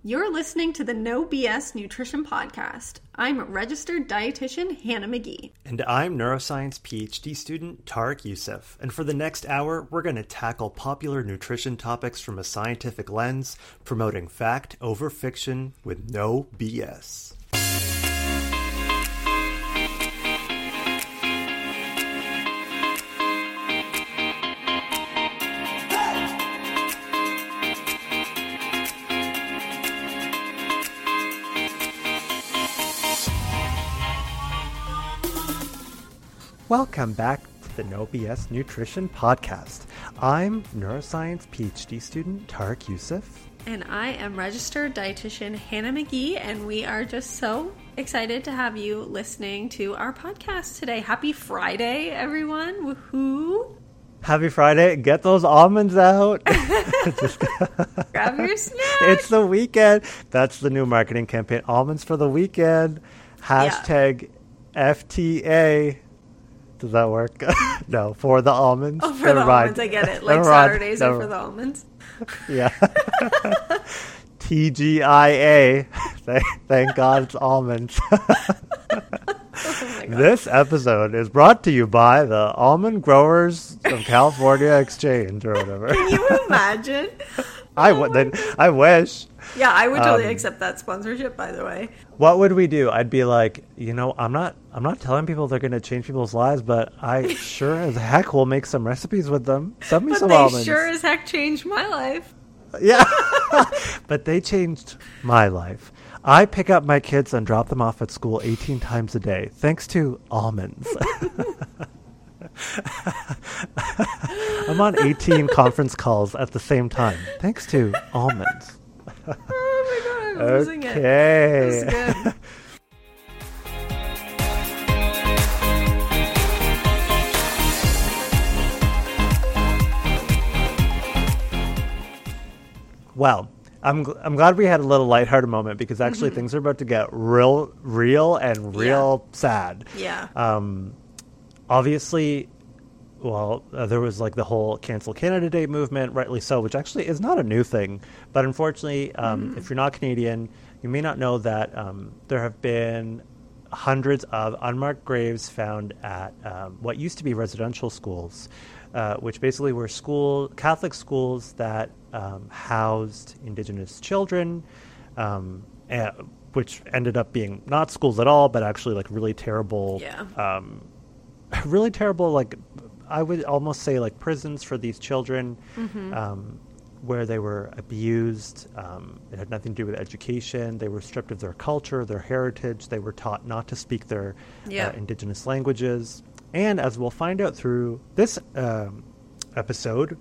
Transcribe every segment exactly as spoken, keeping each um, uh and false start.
You're listening to the No B S Nutrition Podcast. I'm registered dietitian Hannah McGee. And I'm neuroscience P H D student Tarek Youssef. And for the next hour, we're going to tackle popular nutrition topics from a scientific lens, promoting fact over fiction with no B S. Welcome back to the No B S Nutrition Podcast. I'm neuroscience P H D student Tarek Youssef. And I am registered dietitian Hannah McGee, and we are just so excited to have you listening to our podcast today. Happy Friday, everyone. Woohoo! Happy Friday. Get those almonds out. Just grab your snack. It's the weekend. That's the new marketing campaign. Almonds for the weekend. Hashtag yeah. F T A. Does that work? No, for the almonds. Oh, for Never the mind. Almonds, I get it. Like Never Saturdays mind. are Never. for the almonds. Yeah. T G I A. Thank, thank God it's almonds. Oh this episode is brought to you by the Almond Growers of California Exchange or whatever. Can you imagine? I, w- then, I wish. Yeah, I would totally um, accept that sponsorship, by the way. What would we do? I'd be like, you know, I'm not I'm not telling people they're going to change people's lives, but I sure as heck will make some recipes with them. Send me but some they almonds. Sure as heck changed my life. Yeah. But they changed my life. I pick up my kids and drop them off at school eighteen times a day, thanks to almonds. I'm on eighteen conference calls at the same time, thanks to almonds. Oh my God, I'm losing it. Okay. That's good. Well, I'm gl- I'm glad we had a little lighthearted moment because actually mm-hmm. things are about to get real, real and real yeah. sad. Yeah. Um, obviously, well, uh, there was like the whole Cancel Canada Day movement, rightly so, which actually is not a new thing. But unfortunately, um, mm. if you're not Canadian, you may not know that um, there have been hundreds of unmarked graves found at um, what used to be residential schools, uh, which basically were school Catholic schools that um, housed Indigenous children, um, and, which ended up being not schools at all, but actually like really terrible, yeah. um, really terrible, like I would almost say like prisons for these children, mm-hmm. um, where they were abused. Um, it had nothing to do with education. They were stripped of their culture, their heritage. They were taught not to speak their yeah. uh, Indigenous languages. And as we'll find out through this um, episode,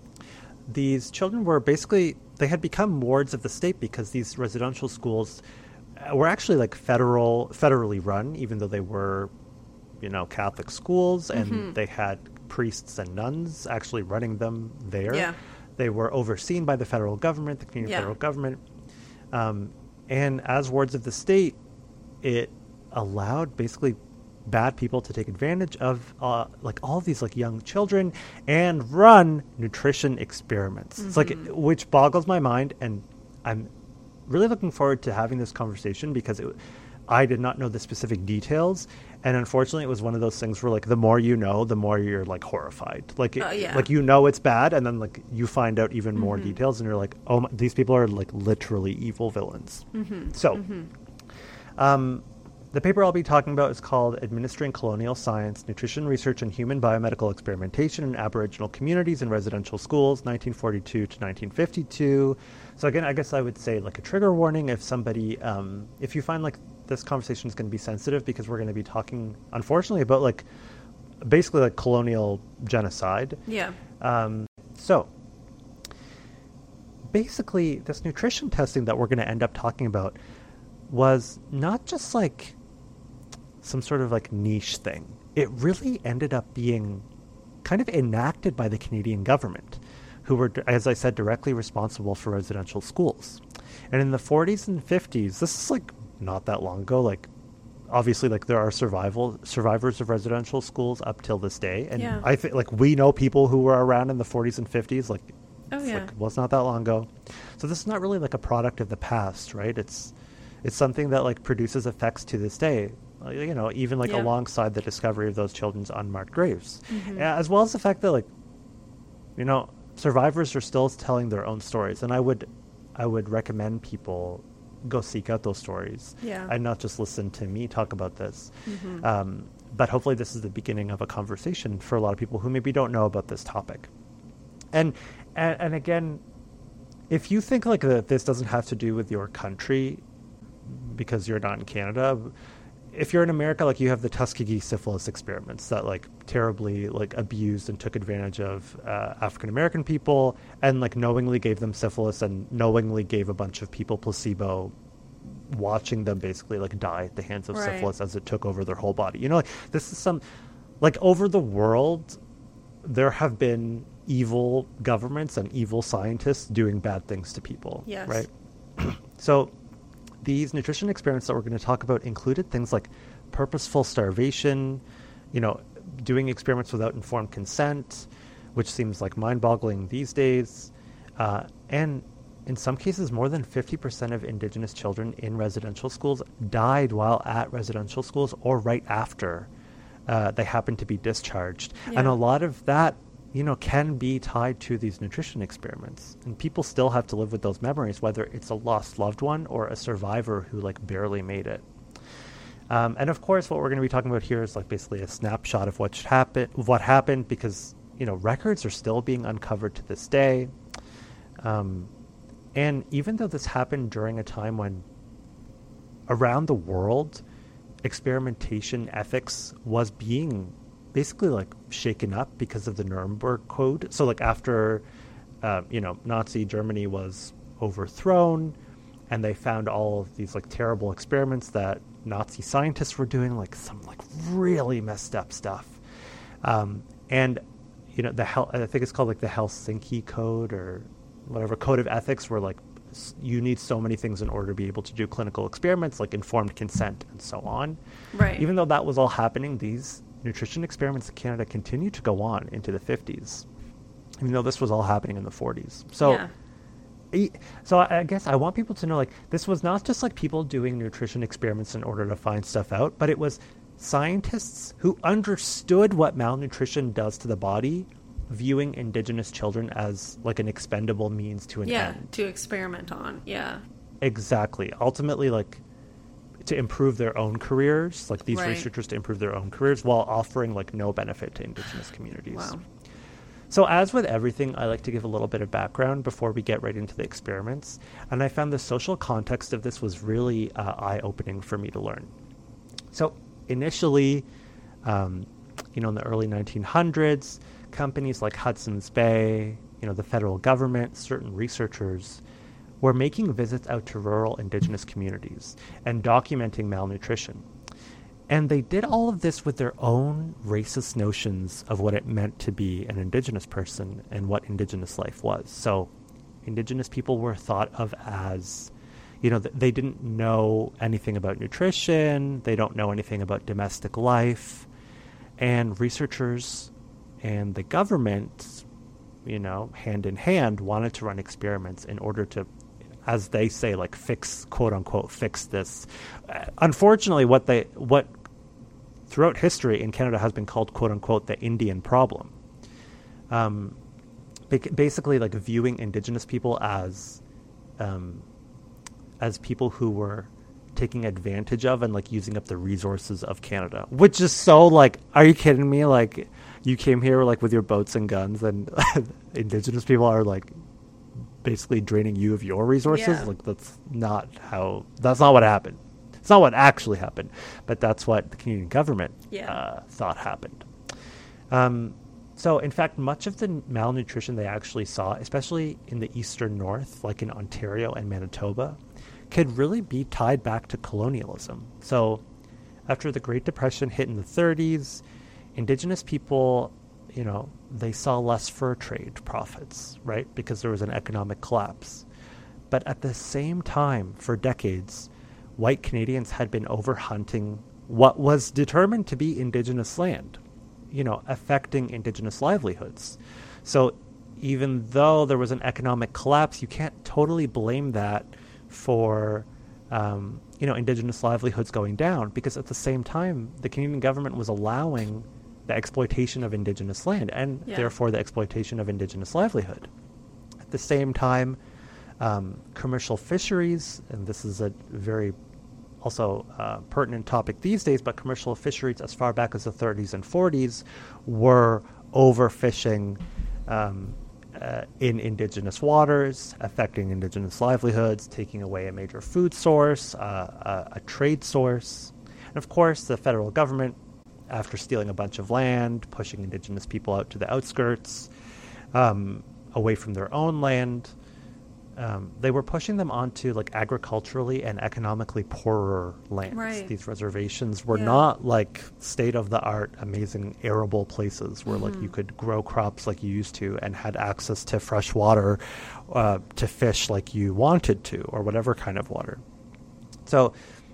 these children were basically, they had become wards of the state because these residential schools were actually like federal, federally run, even though they were, you know, Catholic schools, and mm-hmm. they had priests and nuns actually running them there. Yeah. They were overseen by the federal government, the Canadian yeah. federal government. Um, and as wards of the state, it allowed basically bad people to take advantage of uh, like all of these like young children and run nutrition experiments. Mm-hmm. It's like, which boggles my mind. And I'm really looking forward to having this conversation because it, I did not know the specific details. And unfortunately, it was one of those things where, like, the more you know, the more you're, like, horrified. Like, uh, yeah. like you know it's bad, and then, like, you find out even mm-hmm. more details, and you're like, oh, my, these people are, like, literally evil villains. Mm-hmm. So, mm-hmm. um, the paper I'll be talking about is called Administering Colonial Science, Nutrition Research and Human Biomedical Experimentation in Aboriginal Communities in Residential Schools, nineteen forty-two to nineteen fifty-two. So, again, I guess I would say, like, a trigger warning if somebody, um, if you find, like, this conversation is going to be sensitive because we're going to be talking, unfortunately, about like basically like colonial genocide. Yeah. Um, so basically, this nutrition testing that we're going to end up talking about was not just like some sort of like niche thing. It really ended up being kind of enacted by the Canadian government, who were, as I said, directly responsible for residential schools. And in the forties and fifties, this is like not that long ago, like obviously like there are survival survivors of residential schools up till this day. And yeah. I think like we know people who were around in the forties and fifties, like Oh, it's yeah. like, well, it's not that long ago. So this is not really like a product of the past, right? It's it's something that like produces effects to this day, uh, you know, even like Yeah. alongside the discovery of those children's unmarked graves, Mhm. as well as the fact that like, you know, survivors are still telling their own stories, and I would I would recommend people go seek out those stories Yeah. and not just listen to me talk about this. Mhm. Um, but hopefully this is the beginning of a conversation for a lot of people who maybe don't know about this topic. And and, and again, if you think like that this doesn't have to do with your country because you're not in Canada, if you're in America, like you have the Tuskegee syphilis experiments that like terribly like abused and took advantage of uh, African American people and like knowingly gave them syphilis and knowingly gave a bunch of people placebo, watching them basically like die at the hands of Right. syphilis as it took over their whole body. You know, like this is some like over the world, there have been evil governments and evil scientists doing bad things to people. Yes. Right. So these nutrition experiments that we're going to talk about included things like purposeful starvation, you know, doing experiments without informed consent, which seems like mind-boggling these days. Uh, and in some cases, more than fifty percent of Indigenous children in residential schools died while at residential schools or right after uh, they happened to be discharged. Yeah. And a lot of that, you know, can be tied to these nutrition experiments. And people still have to live with those memories, whether it's a lost loved one or a survivor who like barely made it. Um, and of course, what we're going to be talking about here is like basically a snapshot of what should happen, what happened, because, you know, records are still being uncovered to this day. Um, and even though this happened during a time when around the world, experimentation ethics was being basically like shaken up because of the Nuremberg Code. So like after, uh, you know, Nazi Germany was overthrown and they found all of these like terrible experiments that Nazi scientists were doing, like some like really messed up stuff. Um, and, you know, the Hel- I think it's called like the Helsinki Code or whatever, Code of Ethics, where like s- you need so many things in order to be able to do clinical experiments, like informed consent and so on. Right. Even though that was all happening, these nutrition experiments in Canada continued to go on into the fifties, even though this was all happening in the forties. So, Yeah. e- so I I guess I want people to know, like, this was not just like people doing nutrition experiments in order to find stuff out, but it was scientists who understood what malnutrition does to the body, viewing Indigenous children as like an expendable means to an Yeah. end. To experiment on. Yeah. Exactly. Ultimately, like, to improve their own careers, like these Right. researchers to improve their own careers while offering like no benefit to Indigenous communities. Wow. So as with everything, I like to give a little bit of background before we get right into the experiments. And I found the social context of this was really uh, eye-opening for me to learn. So initially, um, you know, in the early nineteen hundreds, companies like Hudson's Bay, you know, the federal government, certain researchers were making visits out to rural Indigenous communities and documenting malnutrition. And they did all of this with their own racist notions of what it meant to be an Indigenous person and what Indigenous life was. So Indigenous people were thought of as, you know, th- they didn't know anything about nutrition, they don't know anything about domestic life, and researchers and the government, you know, hand in hand, wanted to run experiments in order to, as they say, like fix, quote unquote, fix this. Uh, unfortunately, what they, what throughout history in Canada has been called, quote unquote, the Indian problem. Um, ba- basically, like viewing Indigenous people as, um, as people who were taking advantage of and like using up the resources of Canada, which is so like, are you kidding me? Like, you came here like with your boats and guns, and Indigenous people are like basically draining you of your resources. Yeah. Like, that's not how, that's not what happened. It's not what actually happened, but that's what the Canadian government Yeah. uh, thought happened. Um, so, in fact, much of the malnutrition they actually saw, especially in the eastern north, like in Ontario and Manitoba, could really be tied back to colonialism. So, after the Great Depression hit in the thirties, Indigenous people, you know, they saw less fur trade profits, right? Because there was an economic collapse. But at the same time, for decades, white Canadians had been overhunting what was determined to be Indigenous land, you know, affecting Indigenous livelihoods. So even though there was an economic collapse, you can't totally blame that for um, you know, indigenous livelihoods going down, because at the same time, the Canadian government was allowing the exploitation of indigenous land and yeah. therefore the exploitation of indigenous livelihood. At the same time, um, commercial fisheries, and this is a very also uh, pertinent topic these days, but commercial fisheries as far back as the thirties and forties were overfishing um, uh, in indigenous waters, affecting indigenous livelihoods, taking away a major food source, uh, a, a trade source. And of course, the federal government, after stealing a bunch of land, pushing indigenous people out to the outskirts, um, away from their own land, um, they were pushing them onto like agriculturally and economically poorer lands. Right. These reservations were yeah. not like state-of-the-art, amazing arable places where mm-hmm. like you could grow crops like you used to and had access to fresh water uh, to fish like you wanted to, or whatever kind of water. So,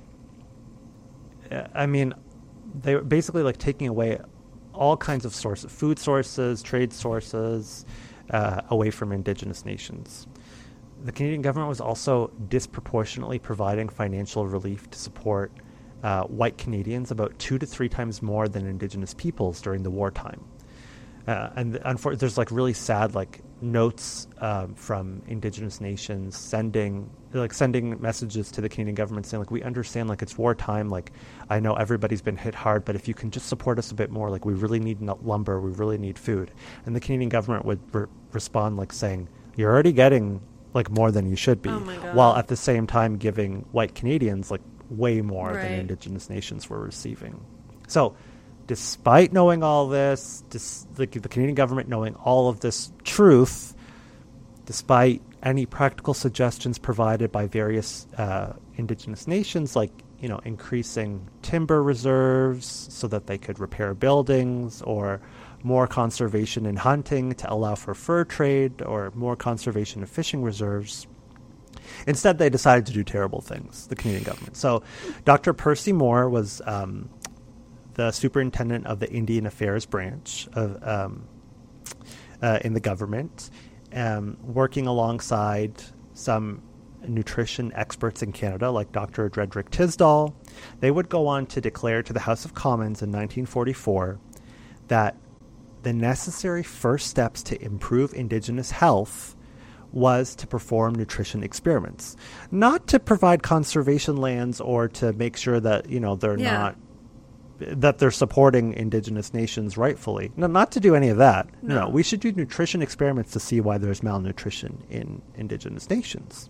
I mean, they were basically like taking away all kinds of sources, food sources, trade sources, uh, away from indigenous nations. The Canadian government was also disproportionately providing financial relief to support uh, white Canadians, about two to three times more than indigenous peoples during the wartime. Uh, and unfortunately, there's like really sad like notes um, from indigenous nations sending like sending messages to the Canadian government saying like, we understand like it's wartime, like I know everybody's been hit hard, but if you can just support us a bit more, like we really need lumber, we really need food. And the Canadian government would re- respond like saying, you're already getting like more than you should be, oh my God. While at the same time giving white Canadians like way more right. than indigenous nations were receiving. So despite knowing all this, dis- the, the Canadian government knowing all of this truth, despite any practical suggestions provided by various uh, indigenous nations, like, you know, increasing timber reserves so that they could repair buildings, or more conservation in hunting to allow for fur trade, or more conservation of fishing reserves, instead they decided to do terrible things, the Canadian government. So Doctor Percy Moore was um, the superintendent of the Indian Affairs branch of um, uh, in the government, um, working alongside some nutrition experts in Canada, like Doctor Dredrick Tisdall. They would go on to declare to the House of Commons in nineteen forty-four that the necessary first steps to improve Indigenous health was to perform nutrition experiments, not to provide conservation lands or to make sure that, you know, they're yeah. not, that they're supporting Indigenous nations rightfully. No, not to do any of that. No. no, we should do nutrition experiments to see why there's malnutrition in Indigenous nations.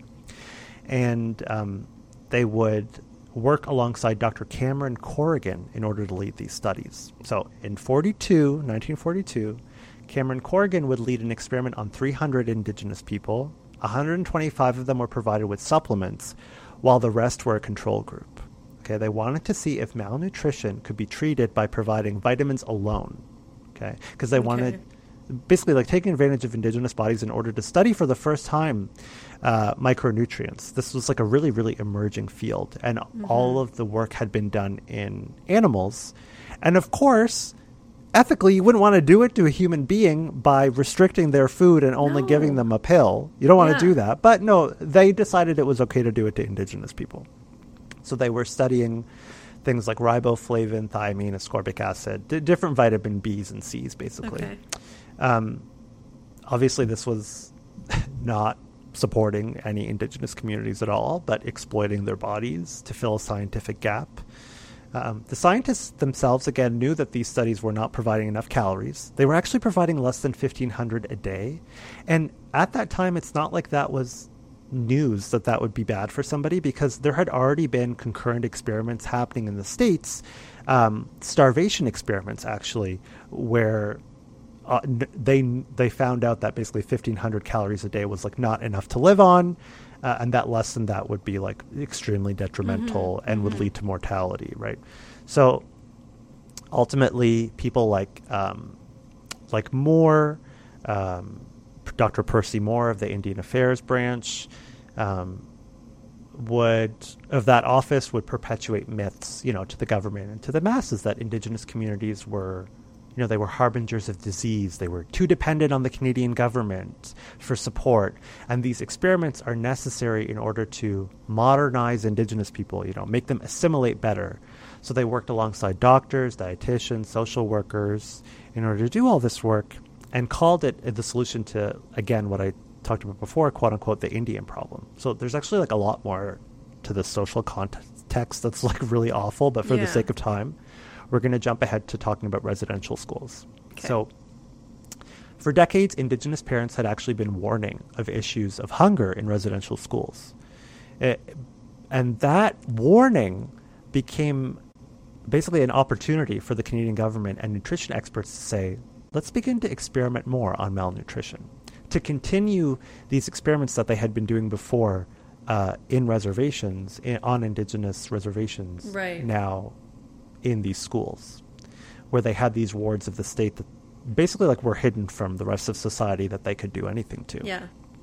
And um, they would work alongside Doctor Cameron Corrigan in order to lead these studies. So in forty-two, nineteen forty-two, Cameron Corrigan would lead an experiment on three hundred Indigenous people. one hundred twenty-five of them were provided with supplements, while the rest were a control group. Okay, they wanted to see if malnutrition could be treated by providing vitamins alone. Okay, because they okay. wanted basically like taking advantage of Indigenous bodies in order to study for the first time uh, micronutrients. This was like a really, really emerging field, and mm-hmm. all of the work had been done in animals. And of course, ethically, you wouldn't want to do it to a human being by restricting their food and only no. giving them a pill. You don't want yeah. to do that. But no, they decided it was okay to do it to Indigenous people. So they were studying things like riboflavin, thiamine, ascorbic acid, d- different vitamin B's and C's, basically. Okay. Um, obviously, this was not supporting any Indigenous communities at all, but exploiting their bodies to fill a scientific gap. Um, the scientists themselves, again, knew that these studies were not providing enough calories. They were actually providing less than fifteen hundred a day. And at that time, it's not like that was news that that would be bad for somebody, because there had already been concurrent experiments happening in the States, um, starvation experiments, actually, where Uh, they they found out that basically fifteen hundred calories a day was like not enough to live on, uh, and that less than that would be like extremely detrimental mm-hmm. and mm-hmm. would lead to mortality, right? So ultimately, people like um, like Moore, um, Doctor Percy Moore of the Indian Affairs branch, um, would of that office would perpetuate myths, you know, to the government and to the masses that Indigenous communities were, You know, they were harbingers of disease. They were too dependent on the Canadian government for support. And these experiments are necessary in order to modernize Indigenous people, you know, make them assimilate better. So they worked alongside doctors, dietitians, social workers in order to do all this work, and called it the solution to, again, what I talked about before, quote unquote, the Indian problem. So there's actually like a lot more to the social context that's like really awful, but for yeah. the sake of time, we're going to jump ahead to talking about residential schools. Okay. So for decades, Indigenous parents had actually been warning of issues of hunger in residential schools. It, and that warning became basically an opportunity for the Canadian government and nutrition experts to say, let's begin to experiment more on malnutrition, to continue these experiments that they had been doing before uh, in reservations, in, on Indigenous reservations, right. now in these schools, where they had these wards of the state that basically like were hidden from the rest of society that they could do anything to. Yeah.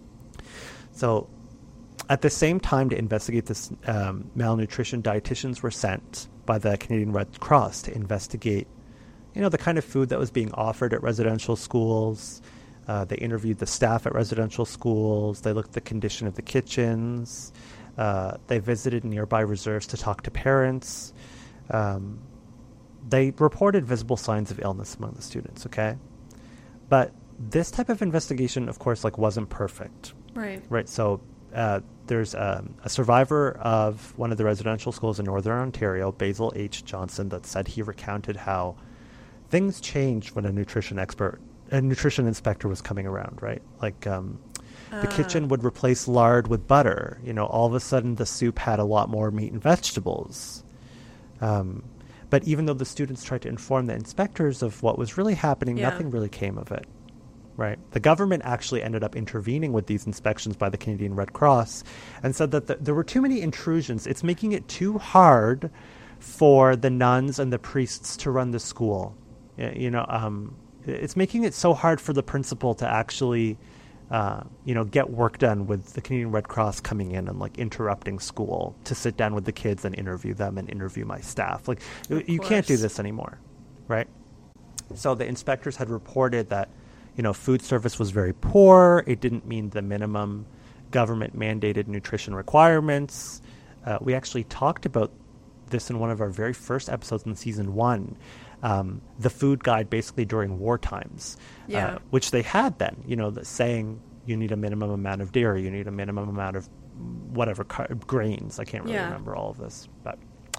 So at the same time, to investigate this um, malnutrition, dietitians were sent by the Canadian Red Cross to investigate, you know, the kind of food that was being offered at residential schools. Uh, they interviewed the staff at residential schools. They looked at the condition of the kitchens. Uh, they visited nearby reserves to talk to parents. Um, they reported visible signs of illness among the students, okay? But this type of investigation, of course, like wasn't perfect. Right. Right. So uh, there's um, a survivor of one of the residential schools in Northern Ontario, Basil H. Johnson, that said he recounted how things changed when a nutrition expert, a nutrition inspector was coming around, right? Like um, the uh. kitchen would replace lard with butter. You know, all of a sudden the soup had a lot more meat and vegetables. Um, but even though the students tried to inform the inspectors of what was really happening, yeah. nothing really came of it. Right. The government actually ended up intervening with these inspections by the Canadian Red Cross and said that the, there were too many intrusions. It's making it too hard for the nuns and the priests to run the school. You know, um, it's making it so hard for the principal to actually, uh, you know, get work done with the Canadian Red Cross coming in and like interrupting school to sit down with the kids and interview them and interview my staff. Like, of you course. can't do this anymore. Right. So the inspectors had reported that, you know, food service was very poor. It didn't meet the minimum government mandated nutrition requirements. Uh, we actually talked about this in one of our very first episodes in season one, um, the food guide basically during war times, yeah. uh, which they had then, you know, the saying you need a minimum amount of dairy, you need a minimum amount of whatever car- grains. I can't really yeah. remember all of this, but,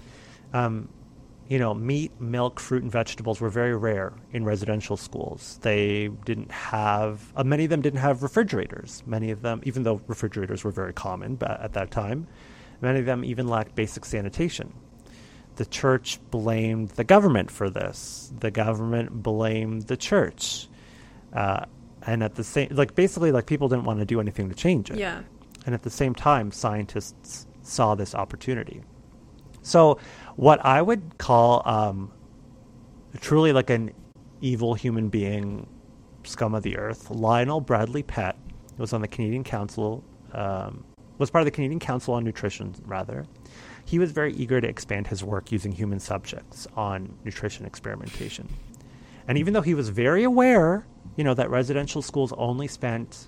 um, you know, meat, milk, fruit, and vegetables were very rare in residential schools. They didn't have, uh, many of them didn't have refrigerators. Many of them, even though refrigerators were very common but at that time, many of them even lacked basic sanitation. The church blamed the government for this. The government blamed the church. Uh, and at the same, like basically like people didn't want to do anything to change it. Yeah. And at the same time, scientists saw this opportunity. So what I would call um, truly like an evil human being, scum of the earth, Lionel Bradley Pett was on the Canadian Council, um, was part of the Canadian Council on Nutrition, rather. He was very eager to expand his work using human subjects on nutrition experimentation. And even though he was very aware, you know, that residential schools only spent...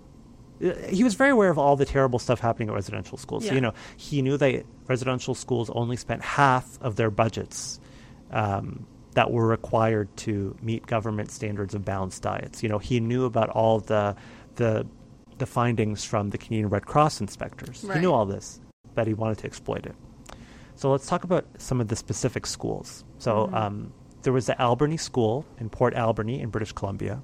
He was very aware of all the terrible stuff happening at residential schools. Yeah. So, you know, he knew that residential schools only spent half of their budgets um, that were required to meet government standards of balanced diets. You know, he knew about all the the the findings from the Canadian Red Cross inspectors. Right. He knew all this, but he wanted to exploit it. So let's talk about some of the specific schools. So mm-hmm. um, there was the Alberni School in Port Alberni in British Columbia.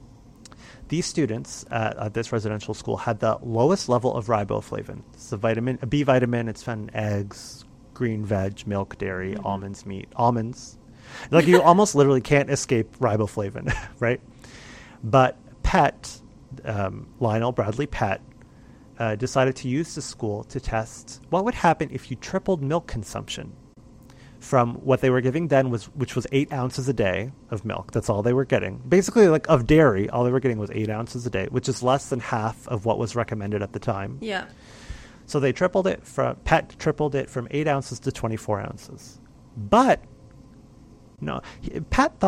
These students at, at this residential school had the lowest level of riboflavin. It's a vitamin, a B vitamin. It's found in eggs, green veg, milk, dairy, mm-hmm. almonds, meat, almonds. Like you almost literally can't escape riboflavin, right? But Pett, um, Lionel Bradley Pett, uh, decided to use the school to test what would happen if you tripled milk consumption from what they were giving then, was which was eight ounces a day of milk. That's all they were getting. Basically, like of dairy, all they were getting was eight ounces a day, which is less than half of what was recommended at the time. Yeah. So they tripled it from Pett tripled it from eight ounces to twenty-four ounces. But no, Pett thought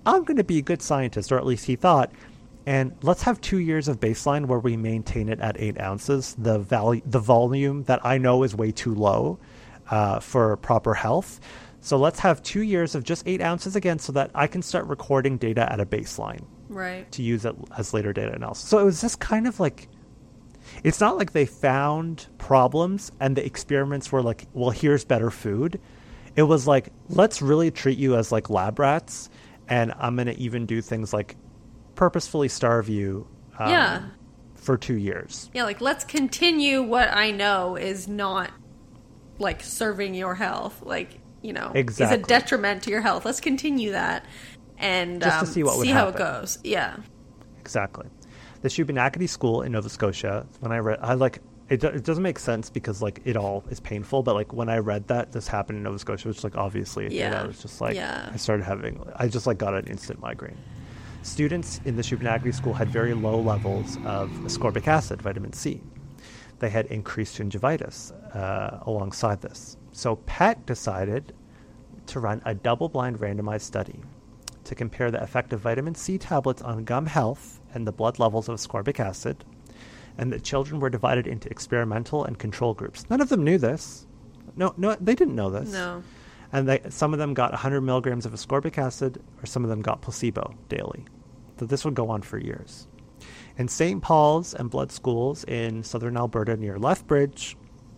I'm going to be a good scientist, or at least he thought, and let's have two years of baseline where we maintain it at eight ounces, the value, the volume that I know is way too low uh, for proper health. So let's have two years of just eight ounces again so that I can start recording data at a baseline. Right. To use it as later data analysis. So it was just kind of like, it's not like they found problems and the experiments were like, well, here's better food. It was like, let's really treat you as like lab rats, and I'm going to even do things like purposefully starve you um, yeah. for two years. Yeah, like let's continue what I know is not like serving your health, like, you know, exactly. is a detriment to your health. Let's continue that. And just um, to see what would see happen. how it goes. Yeah, exactly. The Shubenacadie School in Nova Scotia. When I read, I like it. It doesn't make sense because like it all is painful. But like when I read that this happened in Nova Scotia, which like obviously it yeah. did, I was just like, yeah. I started having, I just like got an instant migraine. Students in the Shubenacadie School had very low levels of ascorbic acid, vitamin C. They had increased gingivitis uh, alongside this. So P E T decided to run a double-blind randomized study to compare the effect of vitamin C tablets on gum health and the blood levels of ascorbic acid, and the children were divided into experimental and control groups. None of them knew this. No, no, they didn't know this. No. And they, some of them got one hundred milligrams of ascorbic acid, or some of them got placebo daily. So this would go on for years. In Saint Paul's and Blood Schools in southern Alberta near Lethbridge,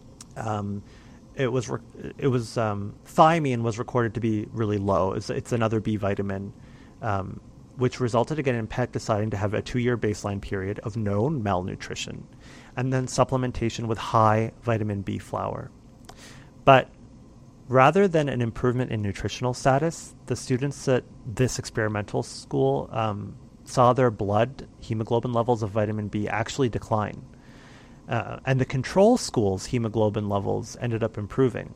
um, It was re- it was um, thiamine was recorded to be really low. It's, it's another B vitamin, um, which resulted again in P E T deciding to have a two-year baseline period of known malnutrition, and then supplementation with high vitamin B flour. But rather than an improvement in nutritional status, the students at this experimental school um, saw their blood hemoglobin levels of vitamin B actually decline. Uh, and the control school's hemoglobin levels ended up improving.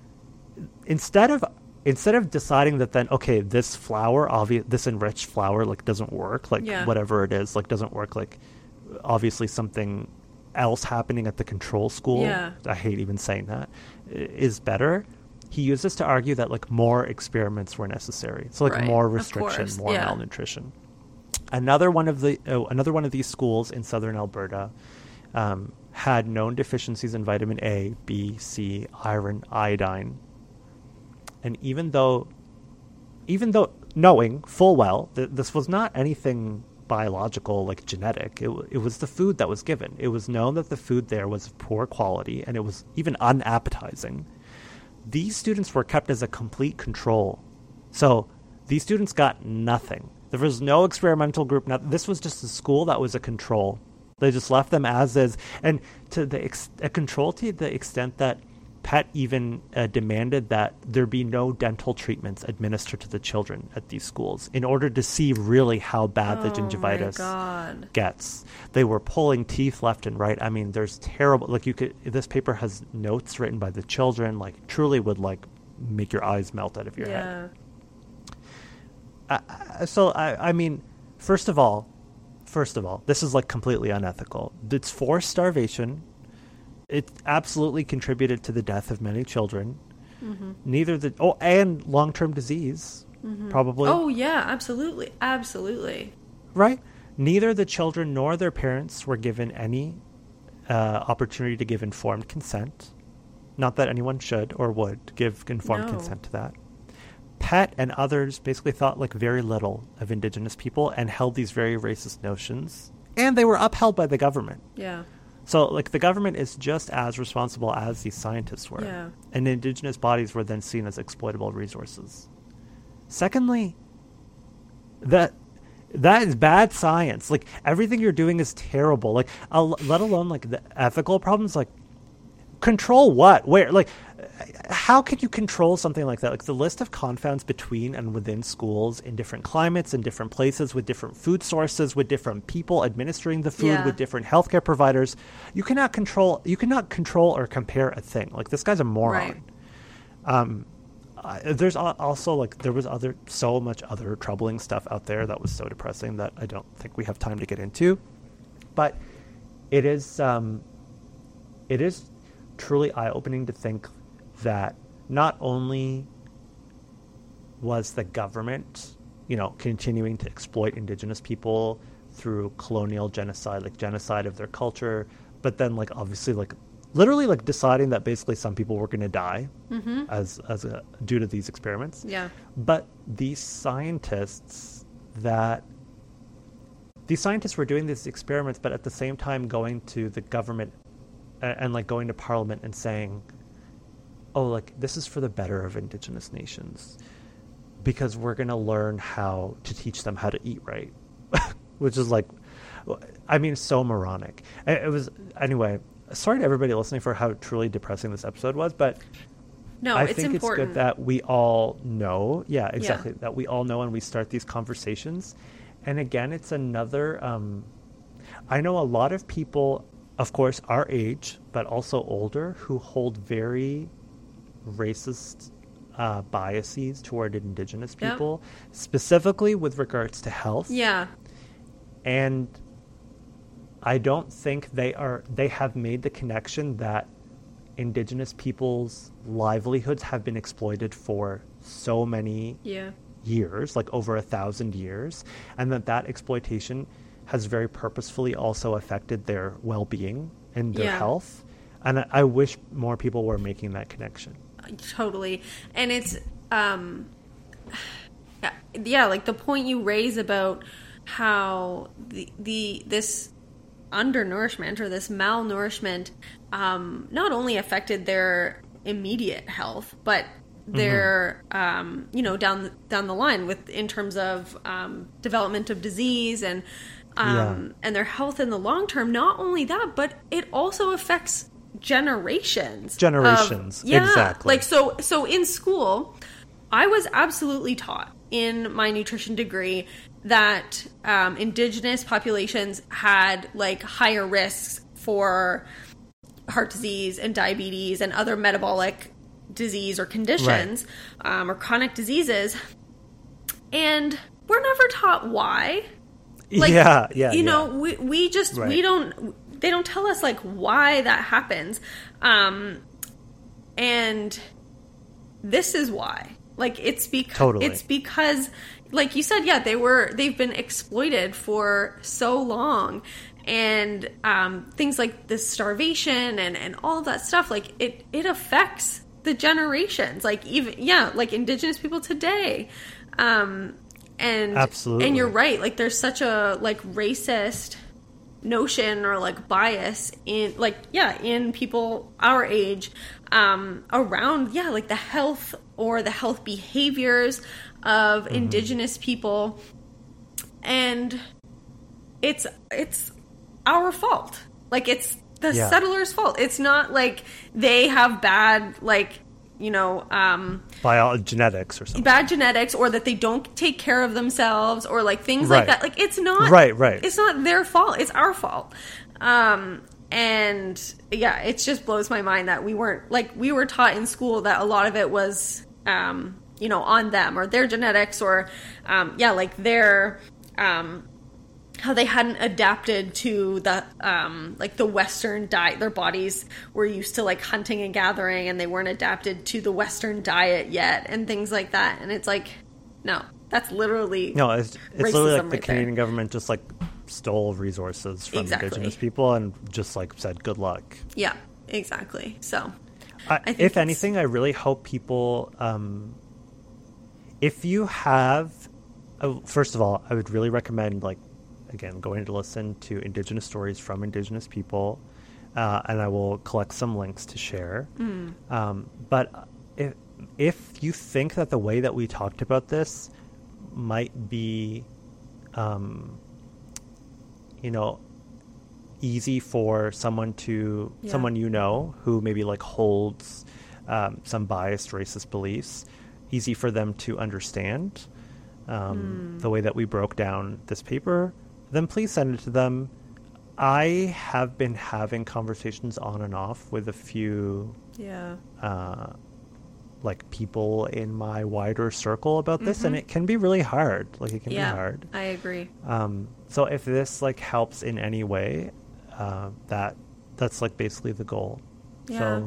Instead of instead of deciding that then, okay, this flour, obvi- this enriched flour, like doesn't work, like yeah. whatever it is, like doesn't work, like obviously something else happening at the control school, yeah. I hate even saying that, is better. He used this to argue that like more experiments were necessary. So like right. more restriction, more yeah. malnutrition. Another one of the oh, another one of these schools in southern Alberta Um, had known deficiencies in vitamin A, B, C, iron, iodine. And even though, even though knowing full well that this was not anything biological, like genetic, it, it was the food that was given. It was known that the food there was of poor quality, and it was even unappetizing. These students were kept as a complete control. So these students got nothing. There was no experimental group. Now, this was just a school that was a control. They just left them as is, and to the ex- a control to the extent that P E T even uh, demanded that there be no dental treatments administered to the children at these schools in order to see really how bad oh the gingivitis my God. gets. They were pulling teeth left and right. I mean, there's terrible. Like you could. This paper has notes written by the children. Like truly would like make your eyes melt out of your yeah. head. Uh, so I, I mean, first of all. First of all, this is like completely unethical. It's forced starvation. It absolutely contributed to the death of many children. Mm-hmm. Neither the oh and long-term disease mm-hmm. probably. Oh yeah, absolutely, absolutely. Right. Neither the children nor their parents were given any uh, opportunity to give informed consent. Not that anyone should or would give informed no. consent to that. P E T and others basically thought like very little of Indigenous people and held these very racist notions, and they were upheld by the government. Yeah. So like the government is just as responsible as these scientists were, yeah. and Indigenous bodies were then seen as exploitable resources. Secondly, that that is bad science. Like everything you're doing is terrible. Like uh, let alone like the ethical problems. Like control what? Where? Like. How could you control something like that? Like the list of confounds between and within schools in different climates, in different places, with different food sources, with different people administering the food, yeah. with different healthcare providers. You cannot control. You cannot control or compare a thing. Like this guy's a moron. Right. Um, uh, there's also like there was other so much other troubling stuff out there that was so depressing that I don't think we have time to get into. But it is um, it is truly eye-opening to think that not only was the government you know, continuing to exploit indigenous people through colonial genocide, like genocide of their culture, but then like obviously like literally like deciding that basically some people were going to die mm-hmm. as as a, due to these experiments. Yeah. But these scientists that these scientists were doing these experiments, but at the same time going to the government and, and like going to Parliament and saying, "Oh, like this is for the better of Indigenous nations, because we're going to learn how to teach them how to eat right," which is like, I mean, so moronic. It, it was anyway. Sorry to everybody listening for how truly depressing this episode was, but no, I it's think important. it's good that we all know. Yeah, exactly. Yeah. That we all know and we start these conversations. And again, it's another, um, I know a lot of people, of course, our age, but also older, who hold very racist uh, biases toward Indigenous people, yep. specifically with regards to health. Yeah. And I don't think they are, they have made the connection that Indigenous people's livelihoods have been exploited for so many yeah. years, like over a thousand years, and that that exploitation has very purposefully also affected their well-being and their yeah. health. And I, I wish more people were making that connection. Totally. And it's, um, yeah, like the point you raise about how the, the, this undernourishment or this malnourishment, um, not only affected their immediate health, but their, mm-hmm. um, you know, down, down the line with, in terms of, um, development of disease and, um, yeah. and their health in the long term. Not only that, but it also affects generations. Generations. Of, yeah, exactly. Like, so, so in school, I was absolutely taught in my nutrition degree that um, Indigenous populations had like higher risks for heart disease and diabetes and other metabolic disease or conditions, right. um, or chronic diseases. And we're never taught why. Like, yeah, yeah. You yeah. know, we, we just, right. we don't, they don't tell us like why that happens. Um, and this is why. Like it's because totally. it's because, like you said, yeah, they were they've been exploited for so long, and um, things like this starvation and, and all of that stuff, like it it affects the generations, like even yeah, like Indigenous people today, um, and absolutely, and you're right, like there's such a like racist notion or like bias in like yeah in people our age um around yeah like the health or the health behaviors of mm-hmm. Indigenous people, and it's it's our fault. Like it's the yeah. settlers' fault. It's not like they have bad like you know um bio genetics or something, bad genetics, or that they don't take care of themselves, or like things right. like that. Like it's not right right it's not their fault, it's our fault. Um and yeah, it just blows my mind that we weren't like we were taught in school that a lot of it was um you know on them or their genetics, or um yeah like their um how they hadn't adapted to the um like the Western diet. Their bodies were used to like hunting and gathering, and they weren't adapted to the Western diet yet, and things like that. And it's like, no, that's literally no, it's, it's literally like the right Canadian there. government just like stole resources from exactly. Indigenous people and just like said good luck. Yeah, exactly. So, I, I think if anything, I really hope people, um, if you have, uh, first of all, I would really recommend like. Again, going to listen to Indigenous stories from Indigenous people, uh, and I will collect some links to share. Mm. Um, but if if you think that the way that we talked about this might be, um, you know, easy for someone to yeah. someone you know who maybe like holds um, some biased racist beliefs, easy for them to understand um, mm. the way that we broke down this paper, then please send it to them. I have been having conversations on and off with a few yeah. uh, like people in my wider circle about this, mm-hmm. and it can be really hard. Like it can yeah, be hard. I agree. Um, so if this like helps in any way, uh, that that's like basically the goal. Yeah. So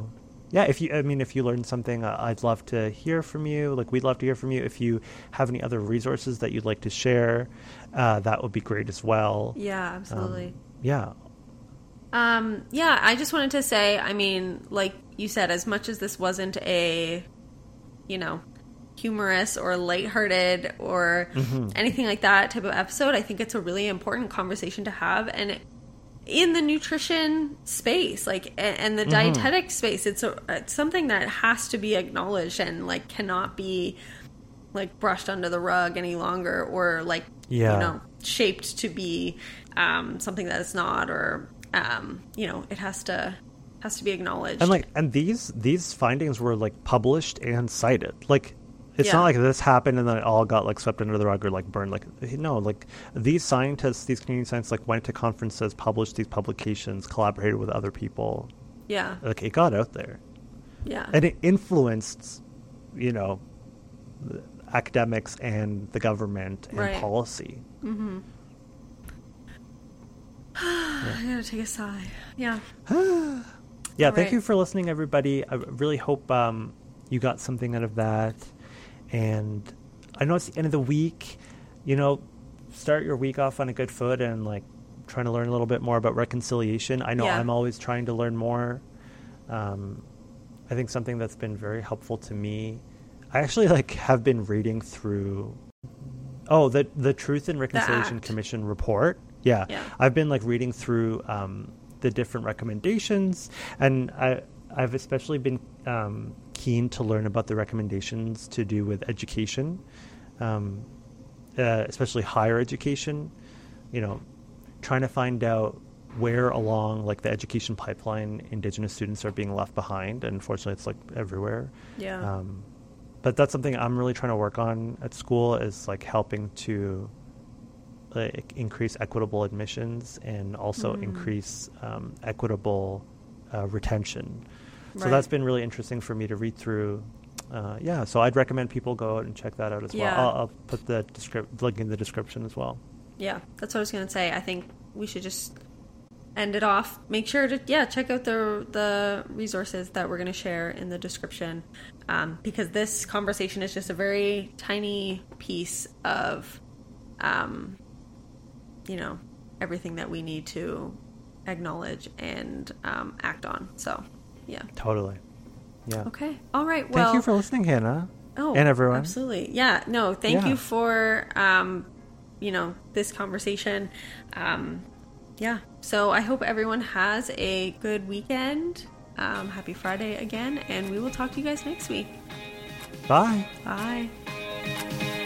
yeah, if you, I mean, if you learned something, uh, I'd love to hear from you. Like, we'd love to hear from you. If you have any other resources that you'd like to share, uh, that would be great as well. Yeah, absolutely. Um, yeah. Um, yeah, I just wanted to say, I mean, like you said, as much as this wasn't a, you know, humorous or lighthearted or Mm-hmm. anything like that type of episode, I think it's a really important conversation to have. And it, in the nutrition space, like, and the Mm-hmm. dietetic space, it's, a, it's something that has to be acknowledged and, like, cannot be, like, brushed under the rug any longer or, like, Yeah. you know, shaped to be um, something that it's not, or, um, you know, it has to has to be acknowledged. And like, and these these findings were like published and cited. Like, it's Yeah. not like this happened and then it all got like swept under the rug or like burned. Like, no, like these scientists, these Canadian scientists, like went to conferences, published these publications, collaborated with other people. Yeah. Like, it got out there, Yeah. and it influenced, you know, the academics and the government and Right. policy. Mm-hmm. I gotta take a sigh. Yeah. Yeah, All thank right. you for listening, everybody. I really hope um, you got something out of that. And I know it's the end of the week. You know, start your week off on a good foot and like trying to learn a little bit more about reconciliation. I know Yeah. I'm always trying to learn more. Um, I think something that's been very helpful to me. I actually like have been reading through. Oh, the the Truth and Reconciliation Act. Commission report. Yeah. Yeah. I've been like reading through um, the different recommendations, and I I've especially been um, keen to learn about the recommendations to do with education, um, uh, especially higher education. You know, trying to find out where along like the education pipeline Indigenous students are being left behind, and unfortunately, it's like everywhere. Yeah. Um, but that's something I'm really trying to work on at school, is like helping to like increase equitable admissions and also Mm. increase um, equitable uh, retention. So Right. that's been really interesting for me to read through. Uh, yeah, so I'd recommend people go out and check that out as Yeah. well. I'll, I'll put the descrip- link in the description as well. Yeah, that's what I was gonna say. I think we should just end it off. Make sure to yeah check out the the resources that we're gonna share in the description, um, because this conversation is just a very tiny piece of, um, you know, everything that we need to acknowledge and um, act on. So, yeah. Totally. Yeah. Okay. All right. Well, Thank you for listening, Hannah. Oh, and everyone. absolutely. Yeah. No, thank Yeah. you for, um, you know, this conversation. Um, yeah. So I hope everyone has a good weekend. Um, happy Friday again, and we will talk to you guys next week. Bye. Bye.